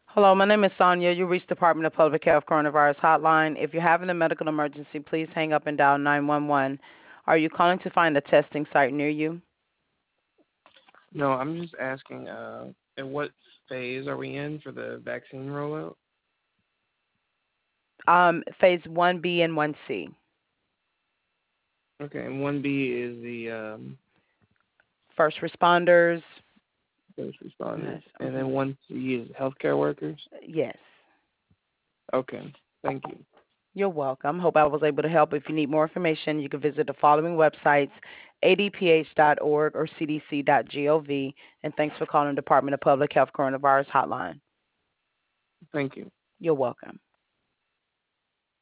Hello, my name is Sonia. You reached Department of Public Health Coronavirus Hotline. If you're having a medical emergency, please hang up and dial 911. Are you calling to find a testing site near you? No, I'm just asking, at what phase are we in for the vaccine rollout? Phase 1B and 1C. Okay, and 1B is the First responders. first responders, Yes. and then 1C is healthcare workers? Yes. Okay, thank you. You're welcome. Hope I was able to help. If you need more information, you can visit the following websites, adph.org or cdc.gov. And thanks for calling Department of Public Health Coronavirus Hotline. Thank you. You're welcome.